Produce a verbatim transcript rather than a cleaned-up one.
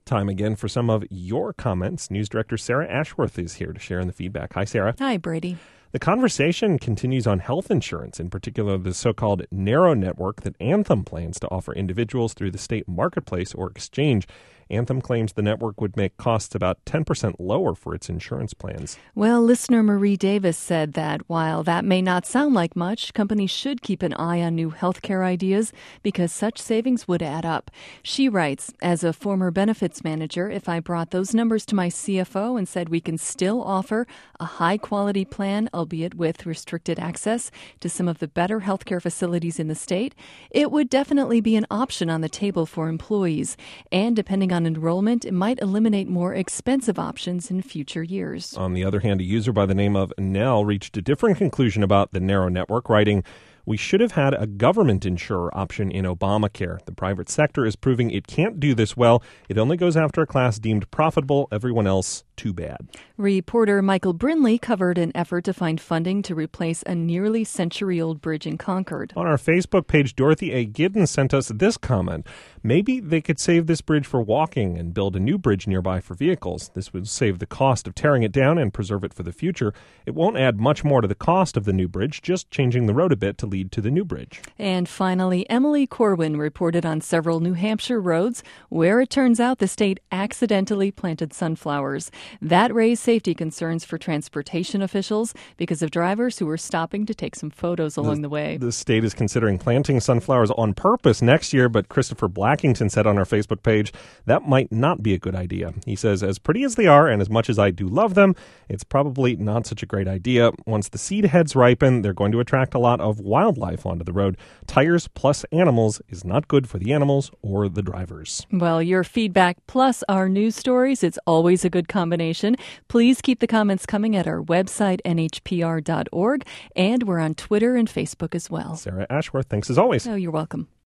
Time again for some of your comments. News Director Sarah Ashworth is here to share in the feedback. Hi, Sarah. Hi, Brady. The conversation continues on health insurance, in particular the so-called narrow network that Anthem plans to offer individuals through the state marketplace or exchange. Anthem claims the network would make costs about ten percent lower for its insurance plans. Well, listener Marie Davis said that while that may not sound like much, companies should keep an eye on new healthcare ideas because such savings would add up. She writes, as a former benefits manager, if I brought those numbers to my C F O and said we can still offer a high-quality plan, albeit with restricted access to some of the better healthcare facilities in the state, it would definitely be an option on the table for employees. And depending on enrollment, it might eliminate more expensive options in future years. On the other hand, a user by the name of Nell reached a different conclusion about the narrow network, writing, "We should have had a government insurer option in Obamacare. The private sector is proving it can't do this well. It only goes after a class deemed profitable. Everyone else, too bad." Reporter Michael Brinley covered an effort to find funding to replace a nearly century-old bridge in Concord. On our Facebook page, Dorothy A. Giddens sent us this comment. Maybe they could save this bridge for walking and build a new bridge nearby for vehicles. This would save the cost of tearing it down and preserve it for the future. It won't add much more to the cost of the new bridge, just changing the road a bit to lead to the new bridge. And finally, Emily Corwin reported on several New Hampshire roads where it turns out the state accidentally planted sunflowers. That raised safety concerns for transportation officials because of drivers who were stopping to take some photos along the, the way. The state is considering planting sunflowers on purpose next year, but Christopher Blackington said on our Facebook page that might not be a good idea. He says, as pretty as they are and as much as I do love them, it's probably not such a great idea. Once the seed heads ripen, they're going to attract a lot of wildlife onto the road. Tires plus animals is not good for the animals or the drivers. Well, your feedback plus our news stories, it's always a good combination. Please keep the comments coming at our website, N H P R dot org, and we're on Twitter and Facebook as well. Sarah Ashworth, thanks as always. Oh, you're welcome.